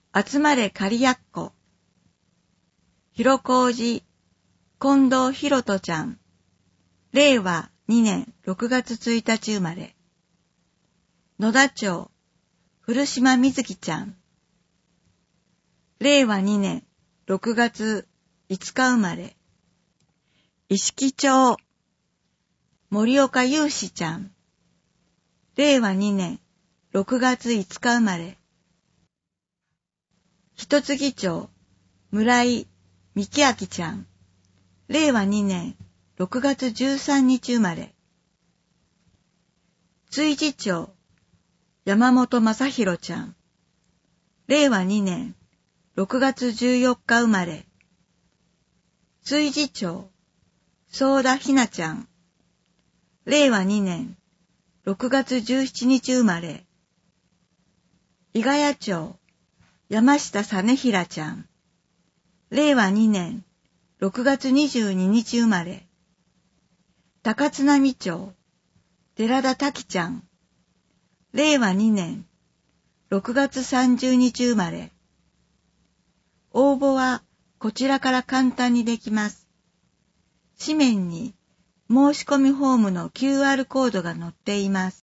集まれかりやっこ。広小路、近藤ひろとちゃん。令和2年6月1日生まれ。野田町、古島みずきちゃん。令和2年6月5日生まれ。石木町、森岡祐志ちゃん。令和2年6月5日生まれ。一木町、村井幹明ちゃん。令和2年6月13日生まれ。築地町、山本正弘ちゃん。令和2年6月14日生まれ。築地町、相田ひなちゃん。令和2年6月17日生まれ。伊ヶ谷町、山下実平ちゃん。令和2年6月22日生まれ。高津波町、寺田滝ちゃん。令和2年6月30日生まれ。応募はこちらから簡単にできます。紙面に申し込みフォームの QR コードが載っています。